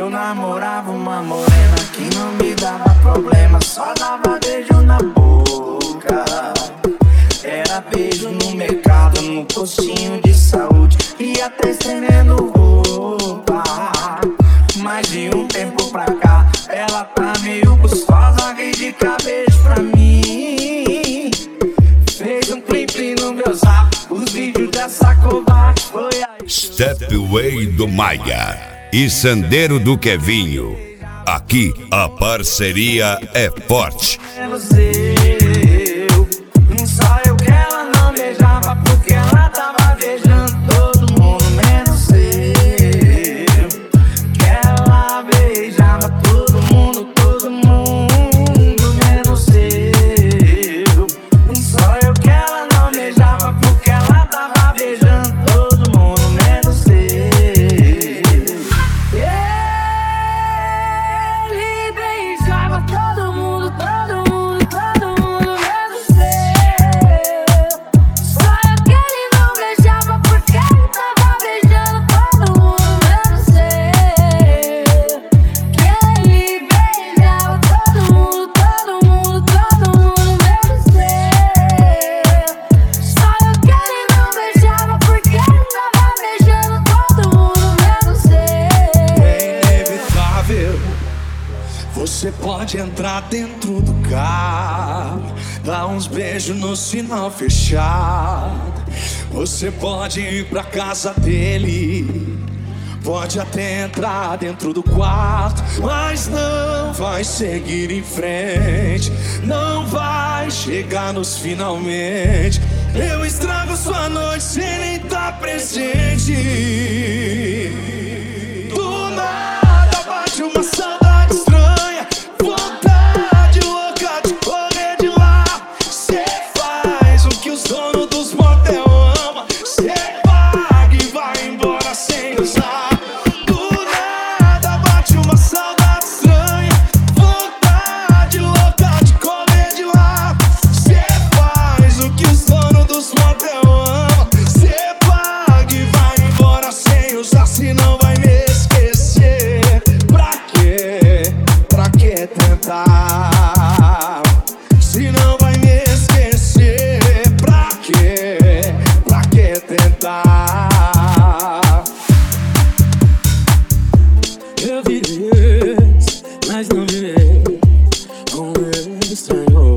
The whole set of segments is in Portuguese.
Eu namorava uma morena que não me dava problema, só dava beijo na boca. Era beijo no mercado, no postinho de saúde e até estendendo roupa. Mas de um tempo pra cá ela tá meio gostosa, veio de cabeça pra mim. Fez um clipe no meu zap, os vídeos dessa covarde foi aí. Stepway do Maia e Sandeiro do Kevinho. Aqui a parceria é forte. Só eu que ela não beijava, porque ela tava beijando todo mundo menos eu. Que ela beijava todo mundo menos eu. Só eu que ela não beijava, porque ela tava beijando todo mundo menos eu. Ele beijava todo mundo menos eu. Você pode entrar dentro do carro, dar uns beijos no sinal fechado. Você pode ir pra casa dele, pode até entrar dentro do quarto, mas não vai seguir em frente, não vai chegar nos finalmente. Eu estrago sua noite sem nem estar presente. Do nada bate uma saudade estranha, vontade louca de correr de lá. Cê faz o que os donos dos motel amam, cê paga e vai embora sem usar. Do nada bate uma saudade estranha, vontade louca de correr de lá. Cê faz o que os donos dos motel amam, cê paga e vai embora sem usar. Se não vai me esquecer, pra quê? Pra que tentar? Se não vai me esquecer, pra quê? Pra que tentar? Eu vivi, mas não vivi com ele estranho.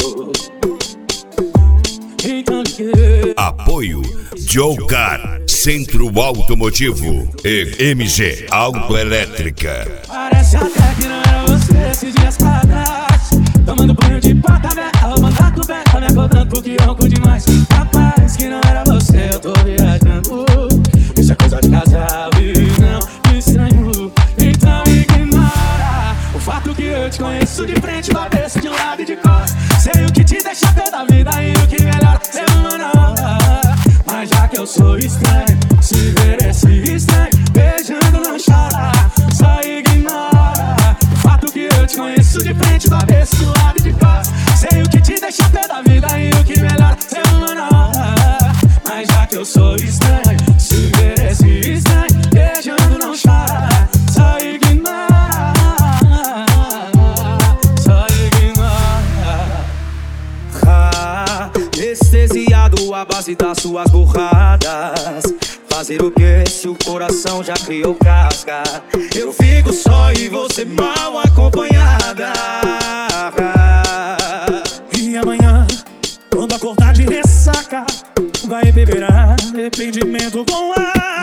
Então liguei. Apoio Jocar Centro Automotivo e MG Autoelétrica. Parece até que não era você esses dias pra trás, tomando banho de porta aberta, roubando a coberta, me acordando porque ronco demais. Rapaz, que não era você, eu tô viajando. Isso é coisa de casal e não me estranho. Então ignora o fato que eu te conheço de frente, cabeça de lado e de costas. Sei o que te deixa pé da vida e o que melhora ser humano. Mas já que eu sou estranho, se ver esse estranho beijando não chora, só ignora o fato que eu te conheço de frente, do avesso, de lado e de costas. Sei o que te deixa pé da vida e o que melhora ser humano. Mas já que eu sou estranho, se ver esse estranho beijando não chora, só ignora, só ignora. Anestesiado à base das suas borradas, fazer o que se o coração já criou casca? Eu fico só e você mal acompanhada. E amanhã, quando acordar de ressaca, vai beber arrependimento com ar.